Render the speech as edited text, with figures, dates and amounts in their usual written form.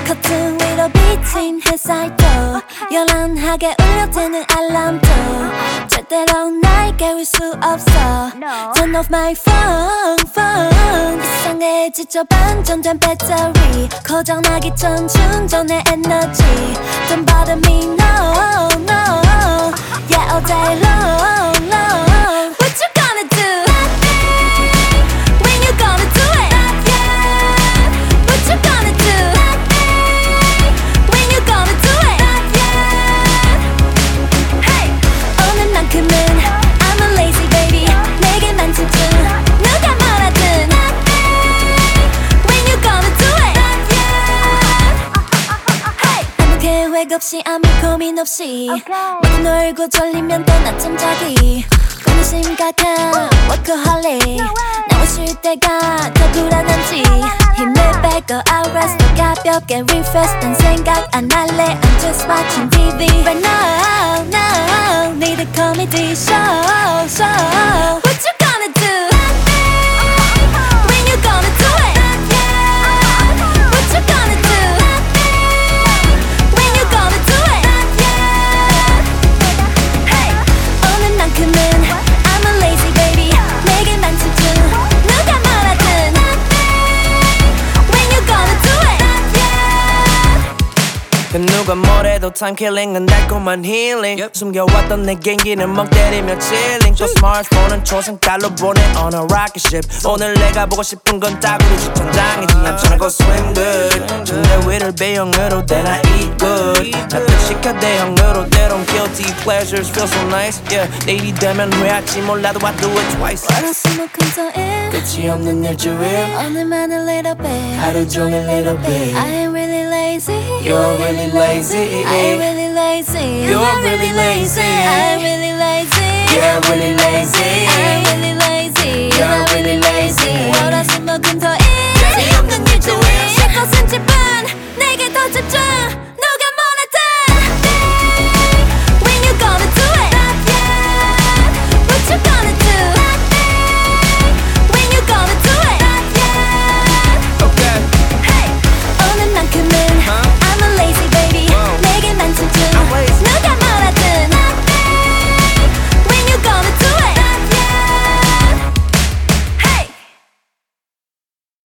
커튼 위로 비친 햇살도 요란하게 울려대는 알람도 절대로 날 깨울 수 없어. Turn off my phone. 이상해 지쳐 반전된 배터리 고장나기 전 충전의 에너지. Don't bother me no Yeah all day long What you gonna do? When you gonna do it? What you gonna do? When you gonna do it? Hey 오늘만큼은 I'm a lazy baby 내게만 집중 누가 뭐라든 When you gonna do it? Hey 아무 계획 없이 아무 고민 없이 모두 놀고 졸리면 또 낮잠 자기 심각한 workaholic 나와 쉴 때가 더 불안한지 힘을 빼고 I'll rest 더 가볍게 refresh 딴 생각 안 할래 I'm just watching TV right now need a comedy show What you gonna do? When you gonna do it? What you gonna do? When you gonna do it? Hey 오늘만큼은 I'm a lazy baby 내게만 집중 누가 뭐라든 When you gonna do it? 그 누가 뭐래도 time killing은 달콤한 healing 숨겨왔던 내 개인기는 멍 때리며 chilling 또 스마트폰은 초승달로 보내 on a rocket ship 오늘 내가 보고 싶은 건 따구리 주천장이지 I'm tryna go swim good 침대 위를 B형으로 then I eat good 나 뜻시켜 D형으로 they don't guilty pleasures feel so nice yeah 내일이 되면 후회할지 몰라도 I do it twice 월화수목금토일 끝이 없는 일주일 오늘만 a little bit 하루 종일 little bit I ain't really lazy You're really lazy I ain't really lazy You're really lazy I ain't really lazy Yeah really lazy I ain't really lazy